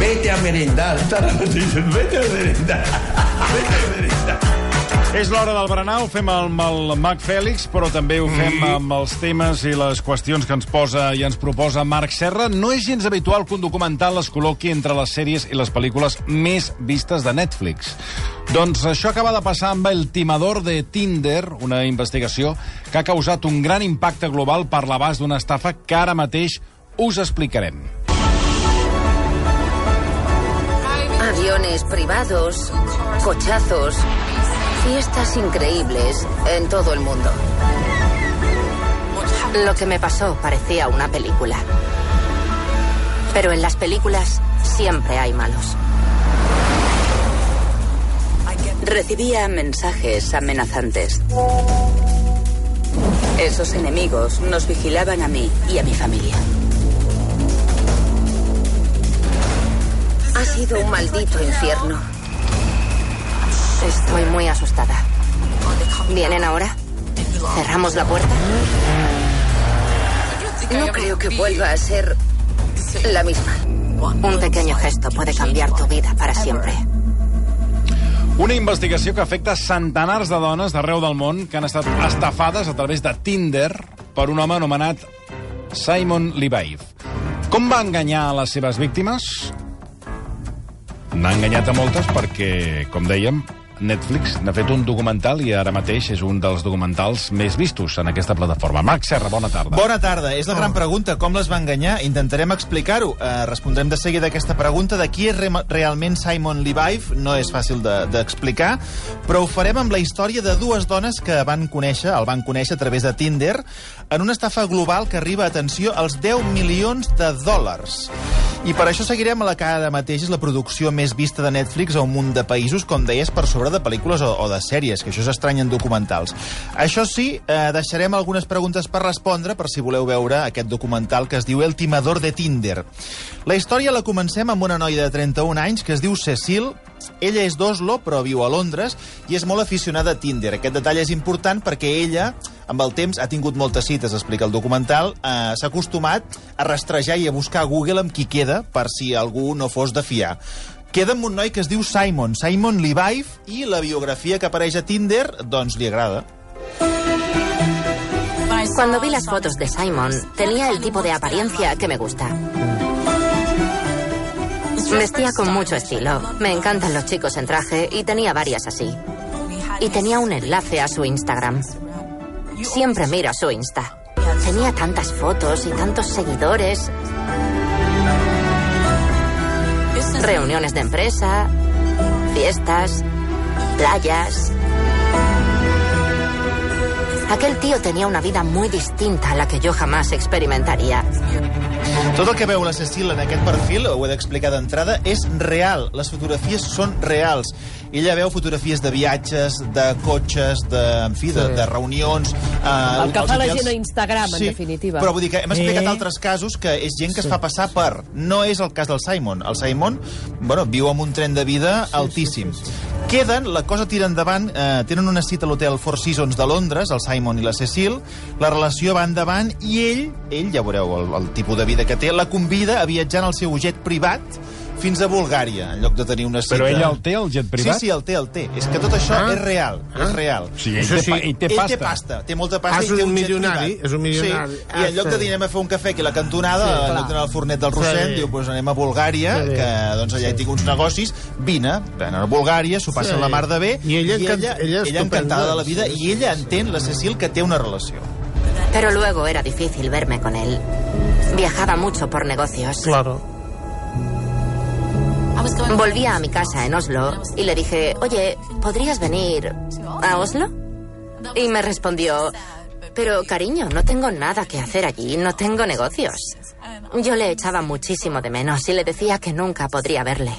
vete a merendar. Vete a merendar. És l'hora del berenar, ho fem amb el Mag Fèlix, però també ho fem amb els temes i les qüestions que ens posa i ens proposa Marc Serra. No és gens habitual que un documental es col·loqui entre les sèries i les pel·lícules més vistes de Netflix. Doncs això acaba de passar amb El timador de Tinder, una investigació que ha causat un gran impacte global per l'abast d'una estafa que ara mateix us explicarem. Aviones privados, cochazos, fiestas increíbles en todo el mundo. Lo que me pasó parecía una película. Pero en las películas siempre hay malos. Recibía mensajes amenazantes. Esos enemigos nos vigilaban a mí y a mi familia. Ha sido un maldito infierno. Estoy muy asustada. ¿Vienen ahora? ¿Cerramos la puerta? No creo que vuelva a ser la misma. Un pequeño gesto puede cambiar tu vida para siempre. Una investigació que afecta centenars de dones d'arreu del món que han estat estafades a través de Tinder per un home anomenat Simon Levive. Com va enganyar a les seves víctimes? N'ha enganyat a moltes perquè, com dèiem, Netflix n'ha fet un documental i ara mateix és un dels documentals més vistos en aquesta plataforma. Marc Serra, bona tarda. Bona tarda. És la gran pregunta. Com les va enganyar? Intentarem explicar-ho. Respondrem de seguida aquesta pregunta de qui és realment Simon Levive. No és fàcil d'explicar, però ho farem amb la història de dues dones que el van conèixer a través de Tinder en una estafa global que arriba, atenció, als 10 milions de dòlars. I per això seguirem a la que ara mateix és la producció més vista de Netflix a un munt de països, com deies, per sobre de pel·lícules o de sèries, que això és estrany en documentals. Això sí, deixarem algunes preguntes per respondre, per si voleu veure aquest documental que es diu El timador de Tinder. La història la comencem amb una noia de 31 anys que es diu Cecile. Ella és d'Oslo, però viu a Londres, i és molt aficionada a Tinder. Aquest detall és important perquè ella, amb el temps, ha tingut moltes cites, explica el documental, s'ha acostumat a rastrejar i a buscar a Google amb qui queda, per si algú no fos de fiar. Queda amb un noi que es diu Simon Levive, i la biografia que apareix a Tinder, doncs li agrada. Cuando vi las fotos de Simon, tenía el tipo de apariencia que me gusta. Vestía con mucho estilo. Me encantan los chicos en traje y tenía varias así. Y tenía un enlace a su Instagram. Siempre miro su Insta. Tenía tantas fotos y tantos seguidores. Reuniones de empresa, fiestas, playas. Aquel tío tenía una vida muy distinta a la que yo jamás experimentaría. Tot el que veu la Cecile en aquest perfil, ho he d'explicar d'entrada, és real. Les fotografies són reals. Ella veu fotografies de viatges, de cotxes, de reunions... El que fa la gent a Instagram, en definitiva. Però vull dir que hem explicat altres casos que és gent que es fa passar per... No és el cas del Simon. El Simon, viu amb un tren de vida altíssim. Queden, la cosa tira endavant, tenen una cita a l'hotel Four Seasons de Londres, el Simon i la Cecile, la relació va endavant i ell ja veureu el tipus de vida que té, la convida a viatjar en el seu jet privat fins a Bulgària, en lloc de tenir una cita... Però ella el té, el jet privat? Sí, el té. És que tot això és real, és real. Sí, ell té pasta. Ell té pasta, té molta pasta i té un jet privat. És un milionari. Sí, i en lloc de dir anem a fer un cafè aquí a la cantonada, en lloc d'anar al fornet del Rossent, diu, doncs anem a Bulgària, que doncs allà hi tinc uns negocis, vine a Bulgària, s'ho passen la mar de bé, i ella encantada de la vida, i ella entén, la Cecile, que té una relació. Pero luego era difícil verme con él. Viajaba mucho por negocios. Claro. Volvía a mi casa en Oslo y le dije, oye, ¿podrías venir a Oslo? Y me respondió, pero cariño, no tengo nada que hacer allí, no tengo negocios. Yo le echaba muchísimo de menos y le decía que nunca podría verle.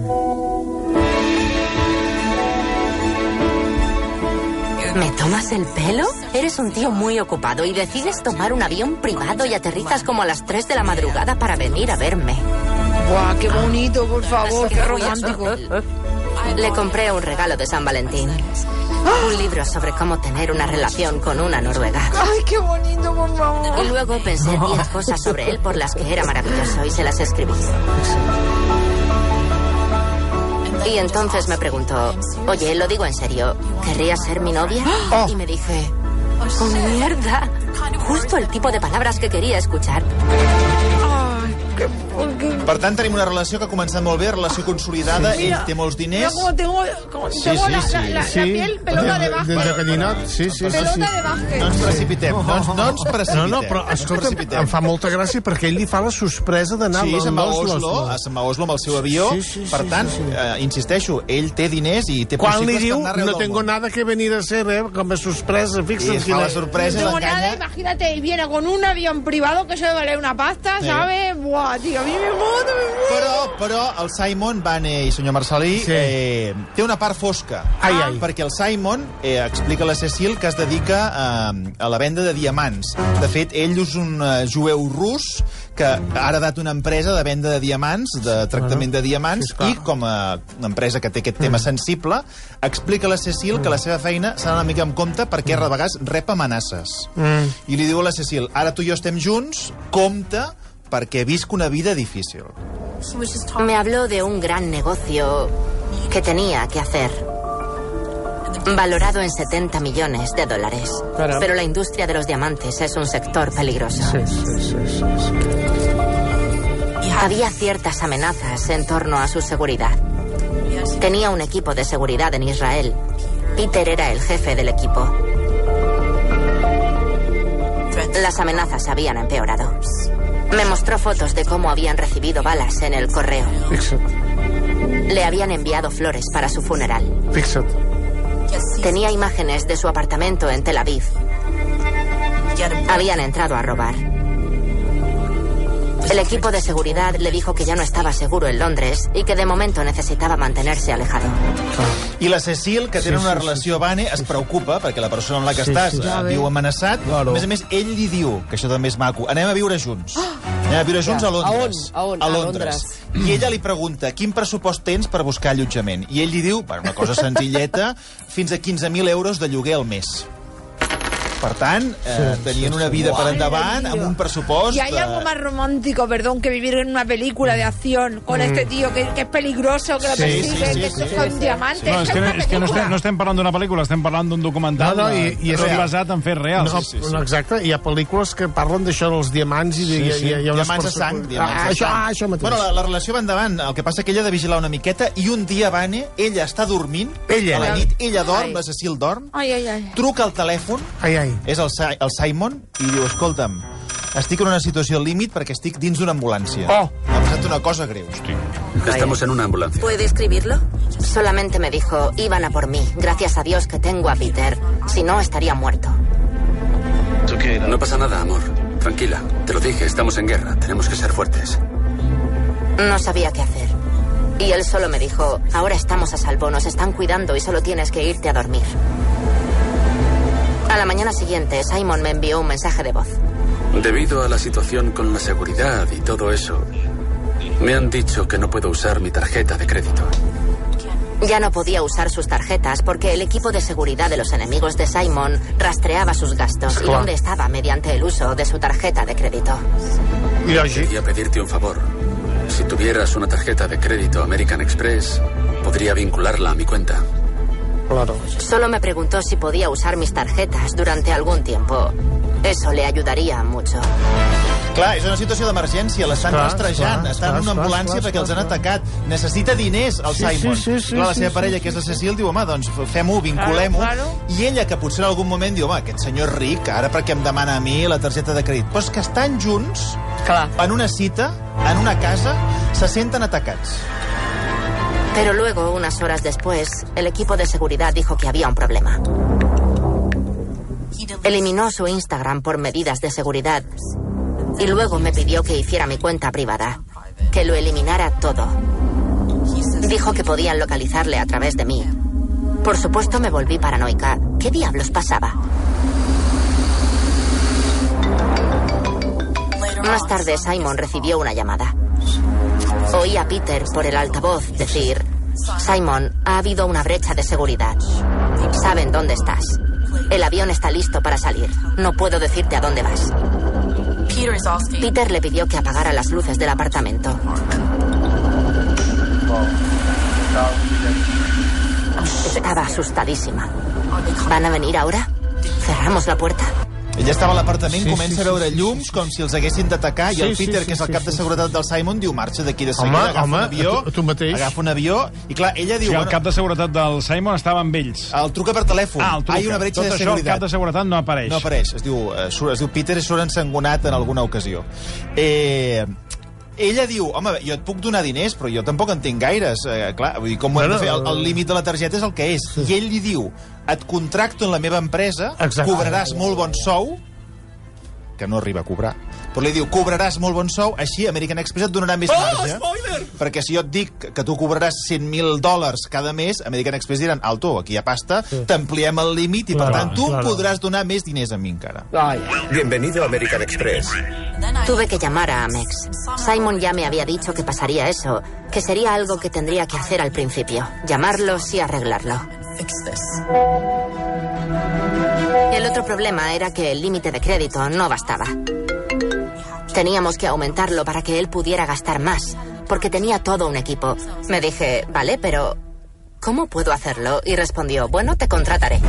¿Me tomas el pelo? Eres un tío muy ocupado y decides tomar un avión privado y aterrizas como a las 3 de la madrugada para venir a verme. ¡Guau, qué bonito, por favor, qué romántico! Le compré un regalo de San Valentín. Un libro sobre cómo tener una relación con una noruega. ¡Ay, qué bonito, por favor! Y luego pensé 10 cosas sobre él por las que era maravilloso y se las escribí. Y entonces me preguntó, oye, lo digo en serio, ¿querrías ser mi novia? Y me dije, ¡oh, mierda! Justo el tipo de palabras que quería escuchar. Per tant, tenim una relació que ha començat molt bé, relació consolidada, ell té molts diners... Mira como tengo la piel pelota de básquet. De gallinot, sí. Pelota de básquet. No ens precipitem, no ens precipitem. No, però escolta, em fa molta gràcia perquè ell li fa la sorpresa d'anar Sí, se'n va a Oslo. Oslo amb el seu avió. Per tant, insisteixo, ell té diners i té Quan li possibles diu, per anar arreu no del tengo món. nada que venir a hacer, com a sorpresa, I fixa't es fa la sorpresa i No tengo nada, l'enganya. imagínate, y viene con un avión privado que se debe valer una pasta, ¿sabes? Buah, tío, a mí me muero. Però el Simon, Vane i senyor Marcelí, té una part fosca. Ai. Perquè el Simon explica a la Cecil que es dedica a la venda de diamants. De fet, ell és un jueu rus que ha heredat una empresa de venda de diamants, de tractament de diamants, i com a empresa que té aquest tema sensible, explica a la Cecil que la seva feina s'ha d'anar una mica en compte perquè a vegades rep amenaces. I li diu a la Cecil, ara tu i jo estem junts, compte, perquè visc una vida difícil. Me habló de un gran negocio que tenía que hacer, valorado en $70 millones. Caramba. Pero la industria de los diamantes es un sector peligroso. Sí. Había ciertas amenazas en torno a su seguridad. Tenía un equipo de seguridad en Israel. Peter era el jefe del equipo. Las amenazas habían empeorado. Me mostró fotos de cómo habían recibido balas en el correo. Fixa't. Le habían enviado flores para su funeral. Fixa't. Tenía imágenes de su apartamento en Tel Aviv. Habían entrado a robar. El equipo de seguridad le dijo que ya no estaba seguro en Londres y que de momento necesitaba mantenerse alejado. I la Cecil, que tenen una relació Vane, es preocupa perquè la persona amb la que estàs viu amenaçat. Claro. A més a més, ell li diu, que això també és maco, anem a viure junts. Anem a viure junts a Londres. A on? A A Londres. I ella li pregunta, quin pressupost tens per buscar allotjament? I ell li diu, bueno, una cosa senzilleta, fins a 15.000 euros de lloguer al mes. Per tant, tenien una vida per endavant, amb un pressupost... Y hay algo más romántico, perdón, que vivir en una película de acción con este tío que es peligroso, que lo persigue, que son diamantes. No, és que no estem parlant d'una pel·lícula, estem parlant d'un documental i tot basat en fets reals. No, exacte, hi ha pel·lícules que parlen d'això dels diamants i hi ha unes diamants de sang. Això mateix. Bueno, la relació va endavant. El que passa que ella ha de vigilar una miqueta i un dia, Vane, ella està dormint, a la nit, ella dorm, la Cecil dorm, truca al telèfon, és el Simon, i diu, escolta'm, estic en una situació al límit perquè estic dins d'una ambulància. M'ha passat una cosa greu. Estamos en una ambulancia. ¿Puede escribirlo? Solamente me dijo, iban a por mí. Gracias a Dios que tengo a Peter. Si no, estaría muerto. No pasa nada, amor. Tranquila. Te lo dije, estamos en guerra. Tenemos que ser fuertes. No sabía qué hacer. Y él solo me dijo, ahora estamos a salvo, nos están cuidando y solo tienes que irte a dormir. A la mañana siguiente, Simon me envió un mensaje de voz. Debido a la situación con la seguridad y todo eso, me han dicho que no puedo usar mi tarjeta de crédito. Ya no podía usar sus tarjetas porque el equipo de seguridad de los enemigos de Simon rastreaba sus gastos y dónde estaba mediante el uso de su tarjeta de crédito. Quería pedirte un favor. Si tuvieras una tarjeta de crédito American Express, podría vincularla a mi cuenta. Claro. Solo me preguntó si podía usar mis tarjetas durante algún tiempo. Eso le ayudaría mucho. Clar, és una situació d'emergència, l'estan rastrejant, estan en una ambulància perquè els han atacat. Necessita diners, el Simon. Clar, la seva parella, que és la Cecil, diu, home, doncs fem-ho, vinculem-ho. I ella, que potser en algun moment diu, home, aquest senyor és ric, ara per què em demana a mi la targeta de crèdit? Però és que estan junts, en una cita, en una casa, se senten atacats. Pero luego, unas horas después, el equipo de seguridad dijo que había un problema. Eliminó su Instagram por medidas de seguridad y luego me pidió que hiciera mi cuenta privada, que lo eliminara todo. Dijo que podían localizarle a través de mí. Por supuesto me volví paranoica. ¿Qué diablos pasaba? Más tarde Simon recibió una llamada. Oí a Peter por el altavoz decir: Simon, ha habido una brecha de seguridad. Saben dónde estás. El avión está listo para salir. No puedo decirte a dónde vas. Peter le pidió que apagara las luces del apartamento. asustadísima. ¿Van a venir ahora? ¿Cerramos la puerta? Ella estava a l'apartament, comença a veure llums com si els haguessin d'atacar, i el Peter, que és el cap de seguretat del Simon, diu, marxa d'aquí de seguida, agafa un avió, i clar, ella diu... el cap de seguretat del Simon estava amb ells. El truca per telèfon. El truca. Hi ha una bretxa de seguretat. Tot això, el cap de seguretat no apareix. No apareix. Es diu Peter i surt ensangonat en alguna ocasió. Ella diu, home, jo et puc donar diners, però jo tampoc en tinc gaires. Clar, vull dir, com ho hem de fer? El límit de la targeta és el que és. I ell li diu, et contracto en la meva empresa, cobraràs molt bon sou, que no arriba a cobrar, però li diu, cobraràs molt bon sou, així American Express et donarà més marge. Spoiler! Perquè si jo et dic que tu cobraràs $100,000 cada mes, American Express diran, alto, aquí hi ha pasta, t'ampliem el límit i, per tant, tu em podràs donar més diners a mi encara. Bienvenido a American Express. Tuve que llamar a Amex. Simon ya me había dicho que pasaría eso, que sería algo que tendría que hacer al principio. Llamarlos y arreglarlo. El otro problema era que el límite de crédito no bastaba. Teníamos que aumentarlo para que él pudiera gastar más, porque tenía todo un equipo. Me dije, vale, pero ¿cómo puedo hacerlo? Y respondió, bueno, te contrataré.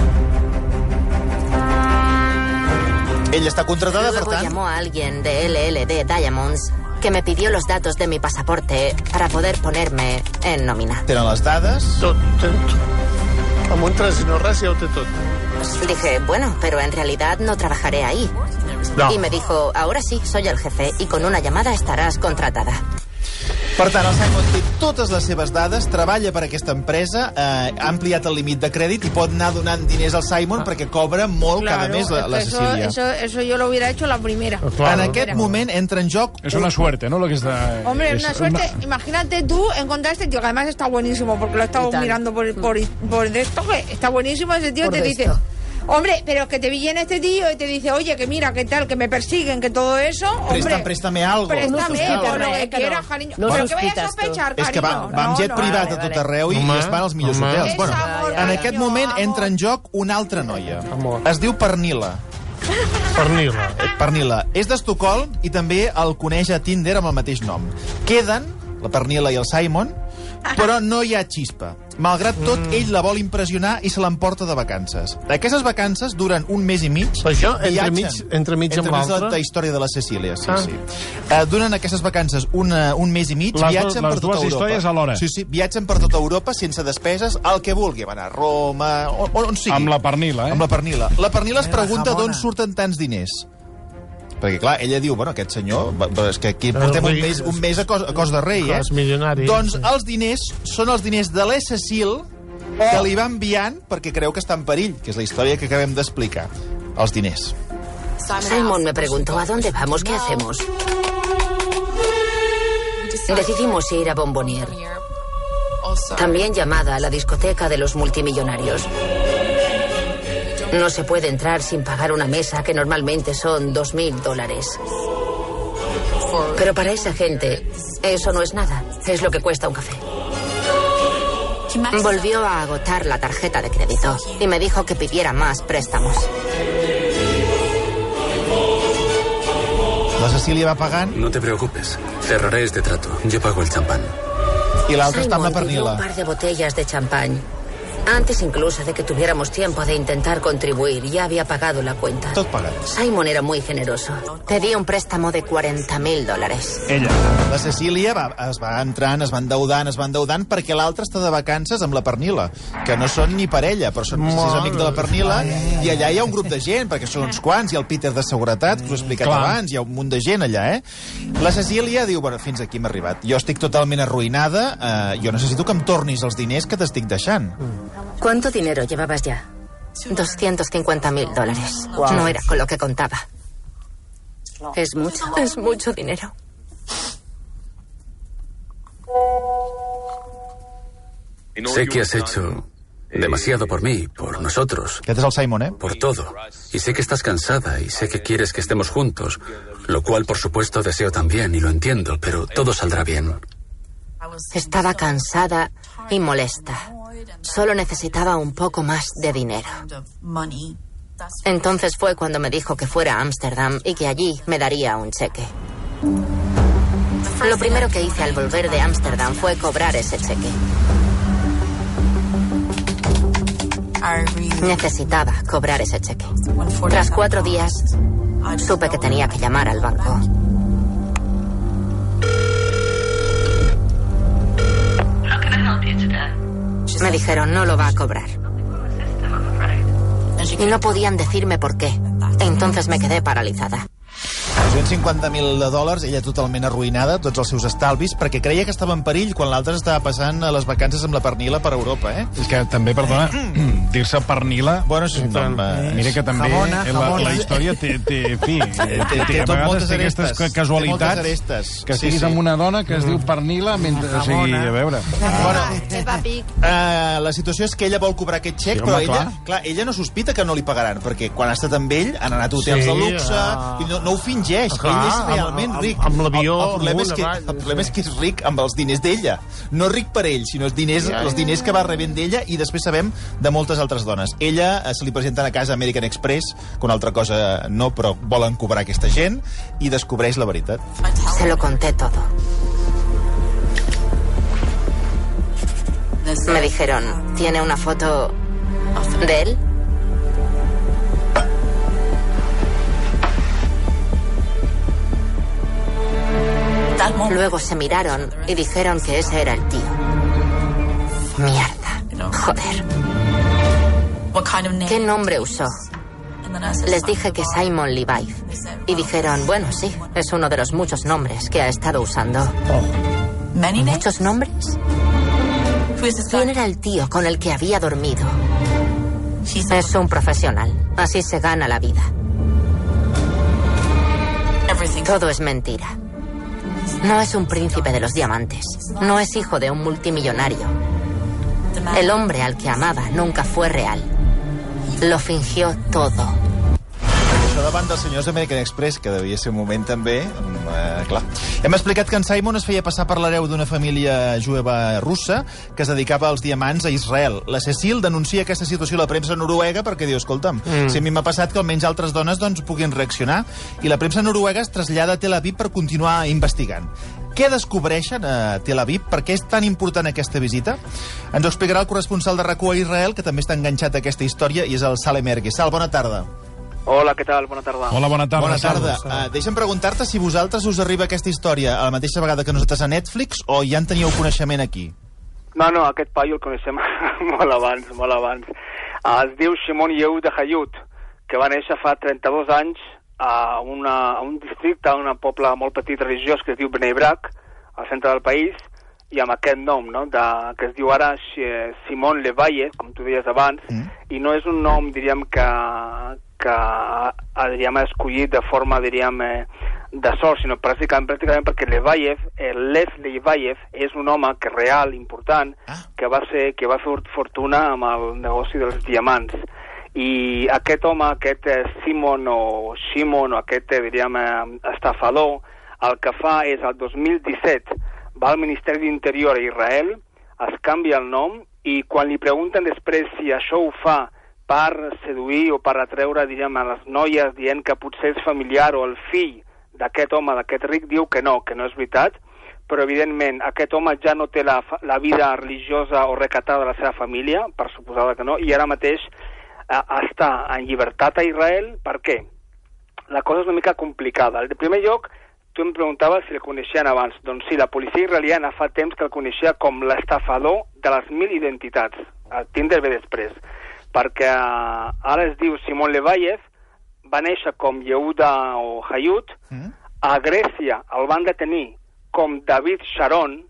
Ella està contratada, Luego per tant... llamó a alguien de LLD Diamonds que me pidió los datos de mi pasaporte para poder ponerme en nómina. Tenen les dades... Tot. Amb un tres i no res ja ho té tot. Dije, bueno, pero en realidad no trabajaré ahí. No. Y me dijo, ahora sí, soy el jefe y con una llamada estarás contratada. Per tant, el Simon té totes les seves dades, treballa per aquesta empresa, ha ampliat el límit de crèdit i pot anar donant diners al Simon perquè cobra molt cada mes la Cecilia. Eso yo lo hubiera hecho la primera. En aquest moment entra en joc... Es una suerte, ¿no? Lo que está... Hombre, es una suerte. Imagínate tú encontrar a este tío, que además está buenísimo, porque lo he estado mirando por de esto, que está buenísimo ese tío, y te dice... Hombre, pero que te viene este tío y te dice, oye, que mira, que tal, que me persiguen, que todo eso... Préstame algo. Préstame, o lo que quieras, cariño. Però que vayas a sospechar, cariño. És que va amb jet privat a tot arreu i es van als millors hotels. Bueno, en aquest moment entra en joc una altra noia. Es diu Pernilla. Pernilla. És d'Estocolm i també el coneix a Tinder amb el mateix nom. Queden, la Pernilla i el Simon, però no hi ha xispa. Malgrat tot, ell la vol impressionar i se l'emporta de vacances. Aquestes vacances duren un mes i mig. Això, entremig amb l'altre? La història de la Cecília, sí. Duren aquestes vacances un mes i mig, viatgen per tota Europa. Les dues històries alhora. Sí, viatgen per tota Europa sense despeses, el que vulgui. Van a Roma, on sigui. Amb la Pernilla, Amb la Pernilla. La Pernilla es pregunta d'on surten tants diners. Perquè, clar, ella diu, bueno, aquest senyor, és que aquí portem un mes a cos de rei, És milionari. Doncs els diners són els diners de la Cecil que li va enviant perquè creu que està en perill, que és la història que acabem d'explicar. Els diners. Simon me preguntó, ¿a dónde vamos? ¿Qué hacemos? Decidimos ir a Bombonier, también llamada la discoteca de los multimillonarios. No se puede entrar sin pagar una mesa que normalmente son $2,000. Pero para esa gente, eso no es nada. Es lo que cuesta un café. Volvió a agotar la tarjeta de crédito y me dijo que pidiera más préstamos. La Cecília va pagant. No te preocupes. Cerraré este trato. Yo pago el champán. I l'altre està amb la Simon pidió Pernilla. un par de botellas de champán. Antes incluso de que tuviéramos tiempo de intentar contribuir, ya había pagado la cuenta. Tot pagat. Simon era muy generoso. Pedí un préstamo de $40,000. Ella. La Cecília es va entrant, es va endeudant perquè l'altre està de vacances amb la Pernilla, que no són ni parella, però són sis amics de la Pernilla, i allà hi ha un grup de gent, perquè són uns quants, hi ha el Peter de seguretat, que us he explicat abans, hi ha un munt de gent allà, La Cecília diu, bueno, fins aquí m'ha arribat. Jo estic totalment arruïnada, jo necessito que em tornis els diners que t'estic deixant. ¿Cuánto dinero llevabas ya? $250,000. Wow. No era con lo que contaba. Es mucho dinero. Sé que has hecho demasiado por mí, por nosotros. Aquest és el Simon, Por todo. Y sé que estás cansada y sé que quieres que estemos juntos, lo cual, por supuesto, deseo también y lo entiendo, pero todo saldrá bien. Estaba cansada y molesta. Solo necesitaba un poco más de dinero. Entonces fue cuando me dijo que fuera a Ámsterdam y que allí me daría un cheque. Lo primero que hice al volver de Ámsterdam fue cobrar ese cheque. Necesitaba cobrar ese cheque. Tras 4 días, supe que tenía que llamar al banco. Me dijeron, no lo va a cobrar. Y no podían decirme por qué. Entonces me quedé paralitzada. $250.000, ella totalment arruïnada, tots els seus estalvis, perquè creia que estava en perill quan l'altre estava passant a les vacances amb la pernila per Europa, eh? És que també, perdona, dir-se pernila... Bueno, sí, mira que també la història té a vegades aquestes casualitats que estiguis amb una dona que es diu pernila mentre... O sigui, a veure... La situació és que ella vol cobrar aquest xec, però ella no sospita que no li pagaran, perquè quan ha estat amb ell han anat a hotels de luxe i no ho fingeix. Ell és realment ric. Amb l'avió... El problema és que és ric amb els diners d'ella. No ric per ell, sinó els diners que va rebent d'ella, i després sabem de moltes altres dones. Ella se li presenta a casa American Express, que una altra cosa no, però volen cobrar aquesta gent, i descobreix la veritat. Se lo conté todo. Me dijeron, ¿tiene una foto de él? Luego se miraron y dijeron que ese era el tío. Mierda. Joder. ¿Qué nombre usó? Les dije que Simon Levi. Y dijeron, bueno, sí, es uno de los muchos nombres que ha estado usando. ¿Muchos nombres? ¿Quién era el tío con el que había dormido? Es un profesional. Así se gana la vida. Todo es mentira. No es un príncipe de los diamantes. No es hijo de un multimillonario. El hombre al que amaba nunca fue real. Lo fingió todo. Això davant dels senyors d'American Express, que devia ser un moment també... clar. Hem explicat que en Simon es feia passar per l'hereu d'una família jueva russa que es dedicava als diamants a Israel. La Cecil denuncia aquesta situació a la premsa noruega perquè diu, escolta'm, si a mi m'ha passat que almenys altres dones puguin reaccionar, i la premsa noruega es trasllada a Tel Aviv per continuar investigant. Què descobreixen a Tel Aviv? Per què és tan important aquesta visita? Ens ho explicarà el corresponsal de RAC1 a Israel, que també està enganxat a aquesta història, i és el Salem Ergue. Sal, bona tarda. Hola, què tal? Bona tarda. Hola, bona tarda. Bona tarda. Deixa'm preguntar-te si vosaltres us arriba aquesta història a la mateixa vegada que nosaltres a Netflix, o ja en teníeu coneixement aquí? No, aquest paio el coneixem molt abans. Es diu Shimon Yehuda Hayut, que va néixer fa 32 anys a un districte, a un poble molt petit religiós que es diu Bnei Brak, al centre del país, i amb aquest nom, no?, que es diu ara Simon Levaye, com tu deies abans, i no és un nom, diríem, que ha escollit de forma, diríem, de sort, sinó pràcticament perquè Levayev, Les Levayev, és un home que real, important, que va fer fortuna amb el negoci dels diamants. I aquest home, aquest Shimon, o aquest, diríem, estafador, el que fa és, el 2017, va al Ministeri d'Interior a Israel, es canvia el nom, i quan li pregunten després si això ho fa per seduir o per atreure, diríem, a les noies, dient que potser és familiar o el fill d'aquest home, d'aquest ric, diu que no és veritat, però evidentment aquest home ja no té la vida religiosa o recatada de la seva família, per suposar que no, i ara mateix està en llibertat a Israel. Per què? La cosa és una mica complicada. En primer lloc, tu em preguntaves si el coneixien abans. Doncs sí, la policia israeliana fa temps que el coneixia com l'estafador de les 1000 identitats. A Tinder ve després. Perquè ara es diu Simon Levayev, va néixer com Yehuda o Hayut, a Grècia el van detenir com David Sharon,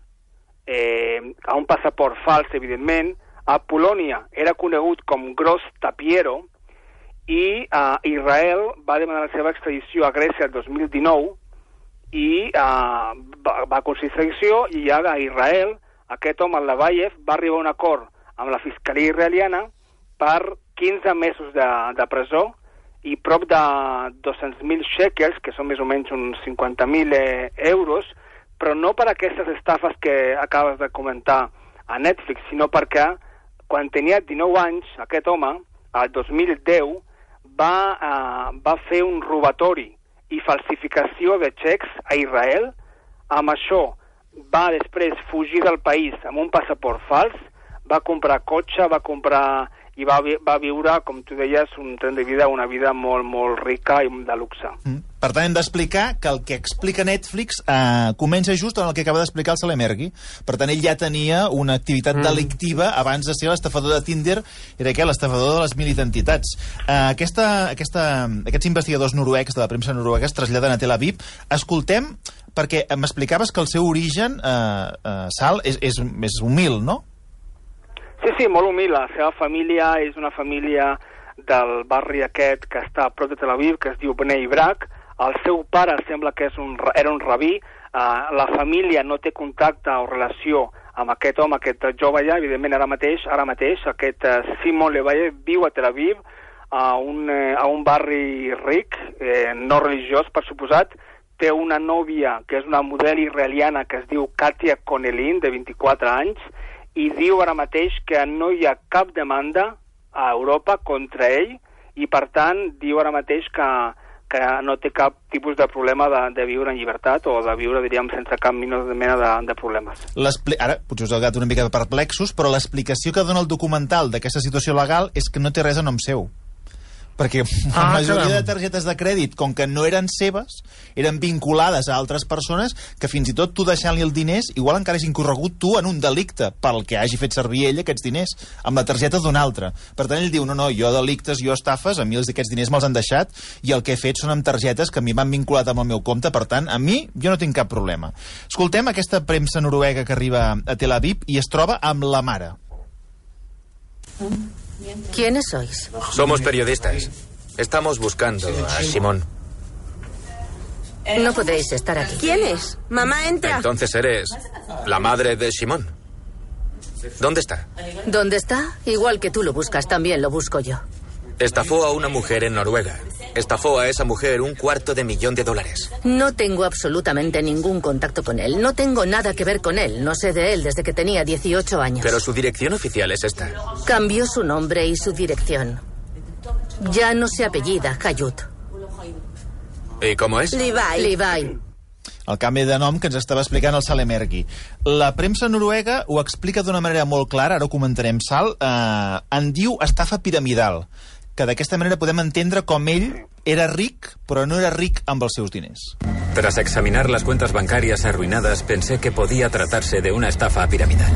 a un passaport fals, evidentment, a Polònia era conegut com Gros Tapiero, i a Israel va demanar la seva extradició a Grècia el 2019, i va aconseguir extradició, i ara a Israel, aquest home, el Levayev, va arribar a un acord amb la fiscalia israeliana per 15 mesos de presó i prop de 200.000 shekels, que són més o menys uns 50.000 euros, però no per aquestes estafes que acabes de comentar a Netflix, sinó perquè quan tenia 19 anys, aquest home, el 2010, va fer un robatori i falsificació de xecs a Israel. Amb això va després fugir del país amb un passaport fals, va comprar cotxe, va comprar i va viure, com tu deies, un tren de vida, una vida molt, molt rica i de luxe. Per tant, hem d'explicar que el que explica Netflix comença just en el que acaba d'explicar el Salemergui. Per tant, ell ja tenia una activitat delictiva abans de ser l'estafador de Tinder, era l'estafador de les 1000 identitats. Aquests investigadors noruecs de la premsa noruega es traslladen a Tel Aviv. Escoltem, perquè m'explicaves que el seu origen, Sal, és humil, no? Sí, molt humil. La seva família és una família del barri aquest que està a prop de Tel Aviv, que es diu Bnei Brak. El seu pare sembla que era un rabí. La família no té contacte o relació amb aquest home, aquest jove allà. Evidentment, ara mateix, aquest Simon Levayev viu a Tel Aviv, a un barri ric, no religiós, per suposat. Té una nòvia, que és una model israeliana, que es diu Katia Konelin, de 24 anys, i diu ara mateix que no hi ha cap demanda a Europa contra ell i, per tant, diu ara mateix que no té cap tipus de problema de viure en llibertat o de viure, diríem, sense cap mena de problemes. Ara, potser us heu quedat una mica perplexos, però l'explicació que dona el documental d'aquesta situació legal és que no té res a nom seu. Perquè la majoria de targetes de crèdit, com que no eren seves, eren vinculades a altres persones que fins i tot tu deixant-li els diners igual encara és incorregut tu en un delicte pel que hagi fet servir ell aquests diners amb la targeta d'un altre. Per tant, ell diu, no, jo delictes, jo estafes, a mi aquests diners me'ls han deixat i el que he fet són amb targetes que a mi m'han vinculat amb el meu compte, per tant, a mi jo no tinc cap problema. Escoltem aquesta premsa noruega que arriba a Tel Aviv i es troba amb la mare. ¿Quiénes sois? Somos periodistas. Estamos buscando a Simón. No podéis estar aquí. ¿Quién es? Mamá, entra. Entonces eres la madre de Simón. ¿Dónde está? ¿Dónde está? Igual que tú lo buscas, también lo busco yo. Estafó a una mujer en Noruega. Estafó a esa mujer $250,000. No tengo absolutamente ningún contacto con él. No tengo nada que ver con él. No sé de él desde que tenía 18 años. Pero su dirección oficial es esta. Cambió su nombre y su dirección. Ya no se apellida Hayut. ¿Y cómo es? Levi. El canvi de nom que ens estava explicant el Salemergui. La premsa noruega ho explica d'una manera molt clara, ara ho comentarem, Sal, en diu estafa piramidal, que d'aquesta manera podem entendre com ell era ric, però no era ric amb els seus diners. Tras examinar las cuentas bancarias arruinadas, pensé que podía tratarse de una estafa piramidal.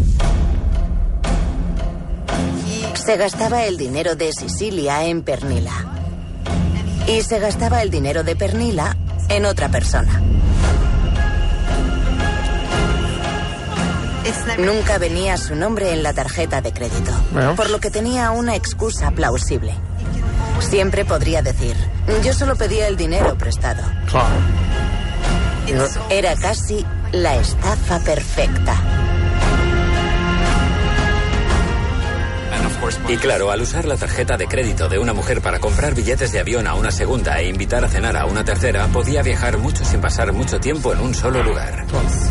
Se gastaba el dinero de Sicilia en Pernilla. Y se gastaba el dinero de Pernilla en otra persona. Nunca venía su nombre en la tarjeta de crédito, por lo que tenía una excusa plausible. Siempre podría decir, yo solo pedía el dinero prestado. Era casi la estafa perfecta. Y claro, al usar la tarjeta de crédito de una mujer para comprar billetes de avión a una segunda e invitar a cenar a una tercera, podía viajar mucho sin pasar mucho tiempo en un solo lugar.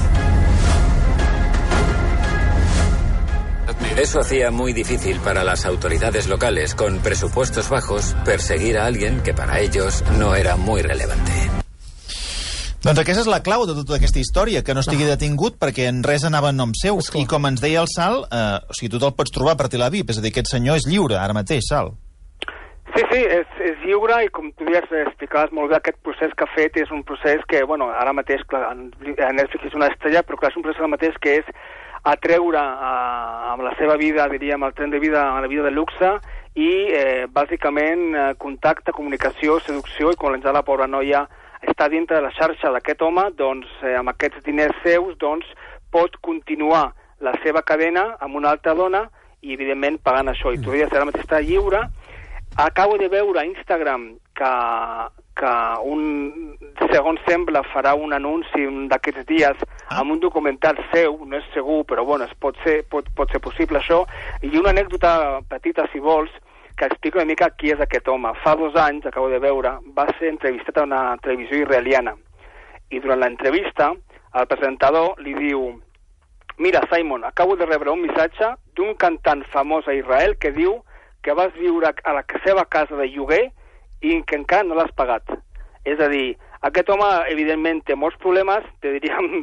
Eso hacía muy difícil para las autoridades locales, con presupuestos bajos, perseguir a alguien que para ellos no era muy relevante. Doncs aquesta és la clau de tota aquesta història, que no estigui detingut perquè en res anava en nom seu. I com ens deia el Sal, o sigui, tu te'l pots trobar per Tel Aviv, és a dir, aquest senyor és lliure ara mateix, Sal. Sí, és lliure i com tu ja explicaves molt bé, aquest procés que ha fet és un procés que, bueno, ara mateix, clar, Netflix és una estrella, però clar, és un procés ara mateix que és atreure amb la seva vida, diríem, el tren de vida, a la vida de luxe i, bàsicament, contacte, comunicació, seducció, i quan la pobra noia està dintre de la xarxa d'aquest home, doncs, amb aquests diners seus, doncs, pot continuar la seva cadena amb una altra dona i, evidentment, pagant això. I tu deies, ara mateix està lliure. Acabo de veure a Instagram que segons sembla, farà un anunci d'aquests dies amb un documental seu, no és segur, però bueno, pot ser possible això. I una anècdota petita, si vols, que explica una mica qui és aquest home. Fa 2 anys, acabo de veure, va ser entrevistat a una televisió israeliana. I durant l'entrevista, el presentador li diu: mira, Simon, acabo de rebre un missatge d'un cantant famós a Israel que diu que vas viure a la seva casa de lloguer i que encara no l'has pagat. És a dir, Aquest home, evidentment, té molts problemes, te diríem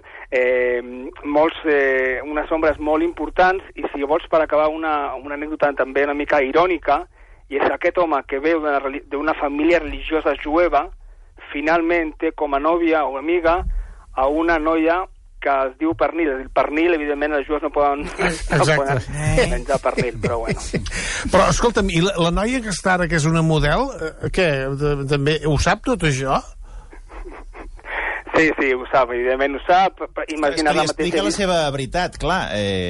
unes ombres molt importants, i si vols, per acabar, una anècdota també una mica irònica, i és aquest home que veu d'una família religiosa jueva, finalment té com a nòvia o amiga a una noia que es diu pernil. El pernil, evidentment, els jueus no poden menjar pernil, però bueno. Però, escolta'm, i la noia que està ara, que és una model, què? També ho sap tot això? Sí, ho sap, evidentment ho sap. Imagina't la mateixa... Explica la seva veritat, clar.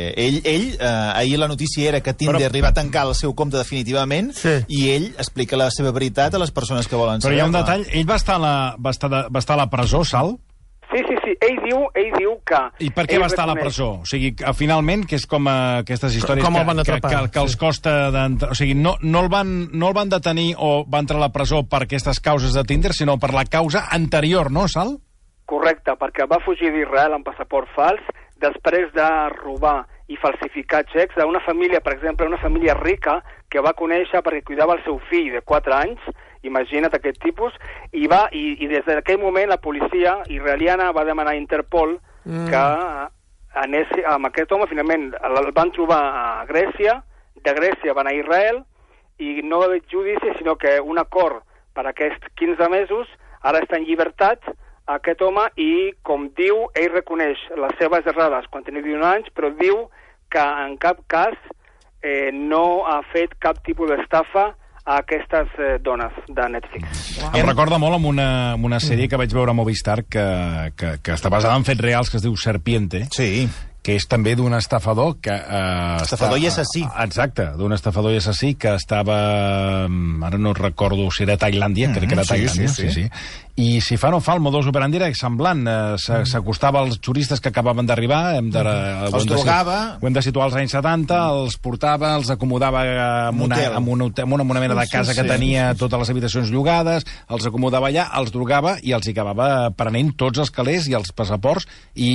Ahir la notícia era que Tinder li va tancar el seu compte definitivament, i ell explica la seva veritat a les persones que volen saber. Però hi ha un detall, ell va estar a la presó, Sal? Sí, ell diu que... I per què va estar a la presó? O sigui, finalment, que és com aquestes històries que els costa... O sigui, no el van detenir o va entrar a la presó per aquestes causes de Tinder, sinó per la causa anterior, no, Sal? Correcte, perquè va fugir d'Israel amb passaport fals després de robar i falsificar xecs d'una família, per exemple, una família rica que va conèixer perquè cuidava el seu fill de 4 anys, imagina't aquest tipus, i des d'aquell moment la policia israeliana va demanar a Interpol que anés amb aquest home. Finalment el van trobar a Grècia, de Grècia van a Israel, i no va haver judici, sinó que un acord per aquests 15 mesos, ara està en llibertat aquest home, i com diu, ell reconeix les seves errades quan tenia 19 anys, però diu que en cap cas no ha fet cap tipus d'estafa a aquestes dones de Netflix. Em recorda molt amb una sèrie que vaig veure a Movistar que està basada en fets reals, que es diu Serpiente. Sí. Que és també d'un estafador que... estafador i assassí. Exacte, d'un estafador i assassí que estava... Ara no recordo si era a Tailàndia, crec que era a Tailàndia. Sí. I si fa no fa, el modus operandi era semblant. S'acostava als turistes que acabaven d'arribar, els drogava, ho hem de situar als anys 70, els portava, els acomodava en una mena de casa que tenia totes les habitacions llogades, els acomodava allà, els drogava i els acabava prenent tots els calés i els passaports, i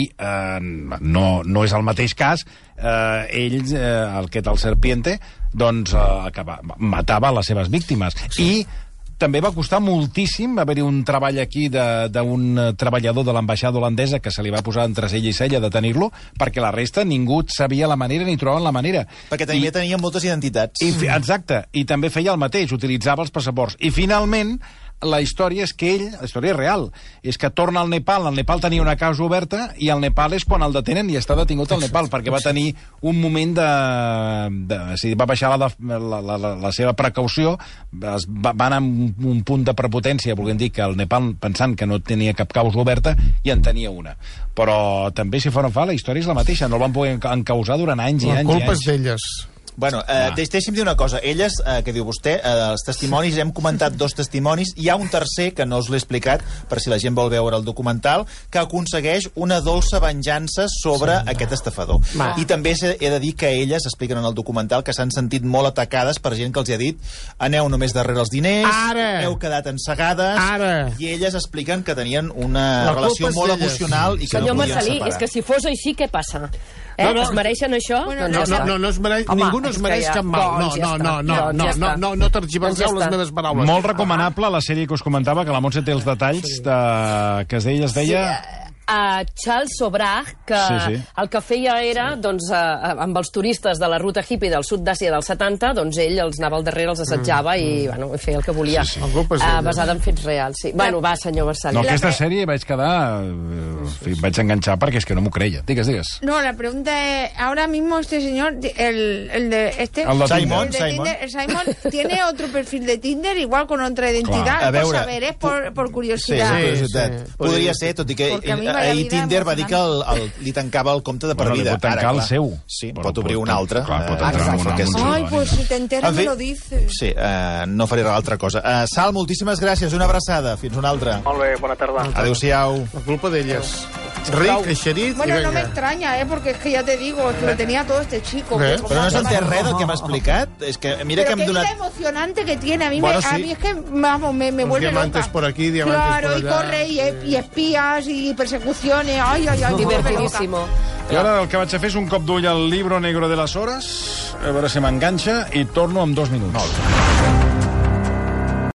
no és el mateix cas. Ells, el Serpiente, doncs matava les seves víctimes. I també va costar moltíssim haver-hi un treball aquí d'un treballador de l'ambaixada holandesa que se li va posar entre cella i cella de tenir-lo, perquè la resta ningú sabia la manera ni trobaven la manera. Perquè també tenia moltes identitats. Exacte, i també feia el mateix, utilitzava els passaports. I finalment, la història és que ell, la història és real, és que torna al Nepal. El Nepal tenia una causa oberta i el Nepal és quan el detenen i està detingut al Nepal, perquè va tenir un moment va baixar la seva precaució, va anar amb un punt de prepotència, volguem dir que el Nepal, pensant que no tenia cap causa oberta, i en tenia una. Però també, si fa o no fa, la història és la mateixa. No el van poder encausar durant anys i anys. La culpa és d'elles. Bueno, deixi'm dir una cosa. Elles, que diu vostè, els testimonis, hem comentat 2 testimonis, hi ha un tercer, que no us l'he explicat, per si la gent vol veure el documental, que aconsegueix una dolça venjança sobre aquest estafador. I també he de dir que elles expliquen en el documental que s'han sentit molt atacades per gent que els ha dit: aneu només darrere els diners, heu quedat ensegades, i elles expliquen que tenien una relació molt emocional i que no podien separar. Senyor Marcelí, és que si fos així, què passa? Es mereixen això? No es mereix, ningú no es mereix cap mal. No tergiverseu les meves paraules. Molt recomanable la sèrie que us comentava, que la Montse té els detalls, que es deia... Charles Sobrach, que el que feia era, doncs, amb els turistes de la ruta hippie del sud d'Àsia dels 70, doncs ell els anava al darrere, els assetjava i feia el que volia. Basada en fets reals, sí. Bueno, va, senyor Marcelí. No, aquesta sèrie vaig quedar... vaig enganxar perquè és que no m'ho creia. Digues. No, la pregunta es, ahora mismo este señor, el de Simon, ¿tiene otro perfil de Tinder, igual con otra identidad? A veure, saber, es por curiosidad. Sí. Podria ser, tot i que ahir Tinder va dir que li tancava el compte de per vida. Li pot tancar el seu. Sí, pot obrir un altre. Ai, pues si te enteras me lo dices. Sí, no faré altra cosa. Sal, moltíssimes gràcies, una abraçada. Fins una altra. Molt bé, bona tarda. Adéu-siau. La culpa d'elles. Ric, eixerit, bueno, no me extraña, porque es que ya te digo, es que lo tenía todo este chico. Però no s'ha entès res del que m'ha explicat. És que mira que hem donat... Pero que es emocionante que tiene. A mí es que, vamos, me vuelve loca. Diamantes por aquí, diamantes por allá. Claro, y corre, y espías, y persecuciones. Ay. Divertidísimo. I ara el que vaig a fer és un cop d'ull al Libro Negro de las Horas, a veure si m'enganxa, i torno en 2 minuts.